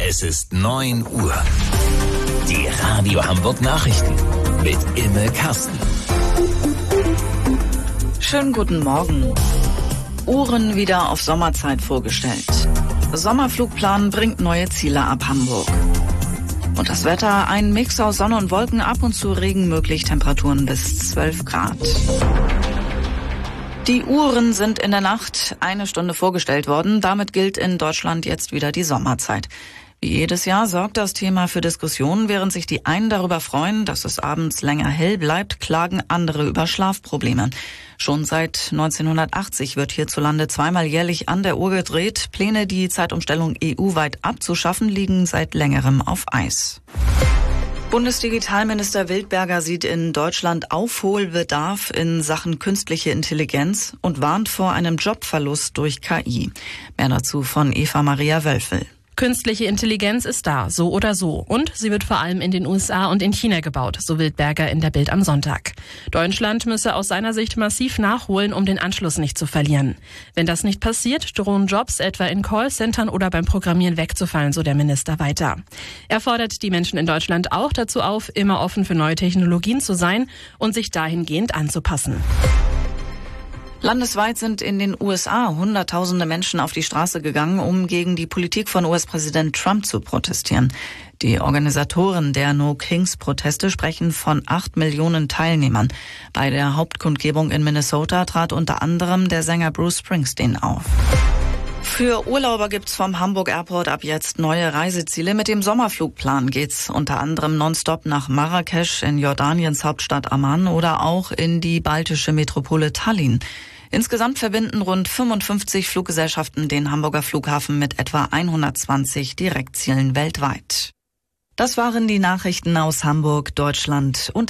Es ist 9 Uhr. Die Radio Hamburg Nachrichten mit Imme Karsten. Schönen guten Morgen. Uhren wieder auf Sommerzeit vorgestellt. Sommerflugplan bringt neue Ziele ab Hamburg. Und das Wetter, ein Mix aus Sonne und Wolken, ab und zu Regen möglich, Temperaturen bis 12 Grad. Die Uhren sind in der Nacht 1 Stunde vorgestellt worden. Damit gilt in Deutschland jetzt wieder die Sommerzeit. Wie jedes Jahr sorgt das Thema für Diskussionen. Während sich die einen darüber freuen, dass es abends länger hell bleibt, klagen andere über Schlafprobleme. Schon seit 1980 wird hierzulande zweimal jährlich an der Uhr gedreht. Pläne, die Zeitumstellung EU-weit abzuschaffen, liegen seit längerem auf Eis. Bundesdigitalminister Wildberger sieht in Deutschland Aufholbedarf in Sachen künstliche Intelligenz und warnt vor einem Jobverlust durch KI. Mehr dazu von Eva Maria Wölfel. Künstliche Intelligenz ist da, so oder so. Und sie wird vor allem in den USA und in China gebaut, so Wildberger in der Bild am Sonntag. Deutschland müsse aus seiner Sicht massiv nachholen, um den Anschluss nicht zu verlieren. Wenn das nicht passiert, drohen Jobs etwa in Callcentern oder beim Programmieren wegzufallen, so der Minister weiter. Er fordert die Menschen in Deutschland auch dazu auf, immer offen für neue Technologien zu sein und sich dahingehend anzupassen. Landesweit sind in den USA Hunderttausende Menschen auf die Straße gegangen, um gegen die Politik von US-Präsident Trump zu protestieren. Die Organisatoren der No-Kings-Proteste sprechen von 8 Millionen Teilnehmern. Bei der Hauptkundgebung in Minnesota trat unter anderem der Sänger Bruce Springsteen auf. Für Urlauber gibt's vom Hamburg Airport ab jetzt neue Reiseziele. Mit dem Sommerflugplan geht's unter anderem nonstop nach Marrakesch, in Jordaniens Hauptstadt Amman oder auch in die baltische Metropole Tallinn. Insgesamt verbinden rund 55 Fluggesellschaften den Hamburger Flughafen mit etwa 120 Direktzielen weltweit. Das waren die Nachrichten aus Hamburg, Deutschland und